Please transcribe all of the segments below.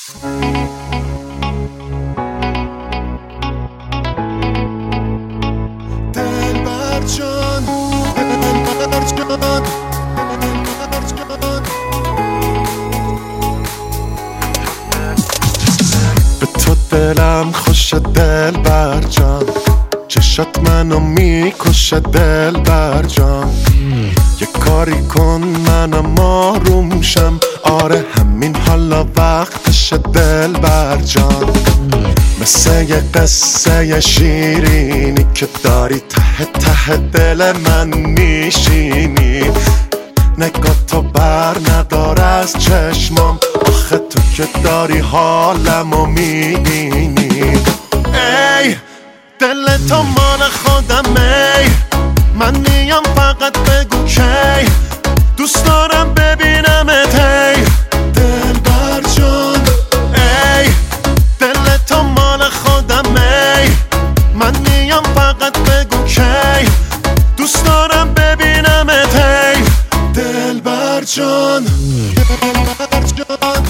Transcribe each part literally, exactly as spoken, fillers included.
دلبر جان دلبر جان به تو دلم خوش دلبر جان، چشات منو میکشه دلبر جان. یه کاری کن منم آروم شم، آره همین حالا وقتش دلبر جان. مثل یه قصه شیرینی که داری ته ته دل من میشینی. نگاه تو بر ندار از چشمام، آخه تو که داری حالمو میبینی. ای دل تو مال خودم، ای من میام فقط بگو کی دوست دارم ببینمت. ای دلبر جان ای دل تو مال خودم، ای من میام فقط بگو کی دوست دارم ببینمت. ای دلبر جان دلبر جان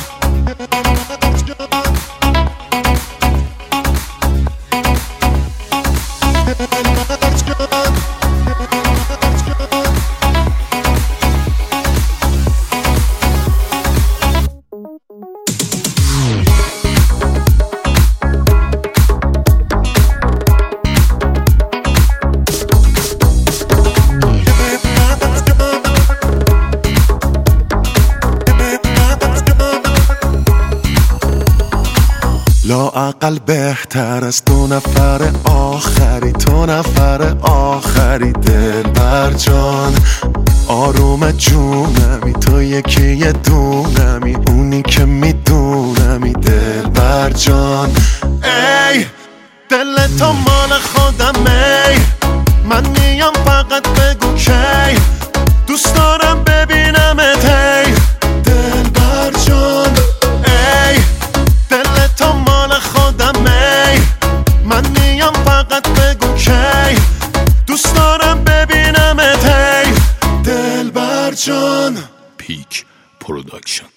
لااقل بهتر از دو نفر آخری، تو نفر آخری. دلبر جان آروم جونمی، تو یکی یه دونمی، اونی که میدونمی. دلبر جان ای دل تو مال خودم، ای من میام فقط بگو کی دوست دارم ببینمت. ای دلبر جان ای دل تو مال خودم، ای من میام فقط بگو کی دوست دارم ببینمت. ای دلبر جان. پیک پروداکشن.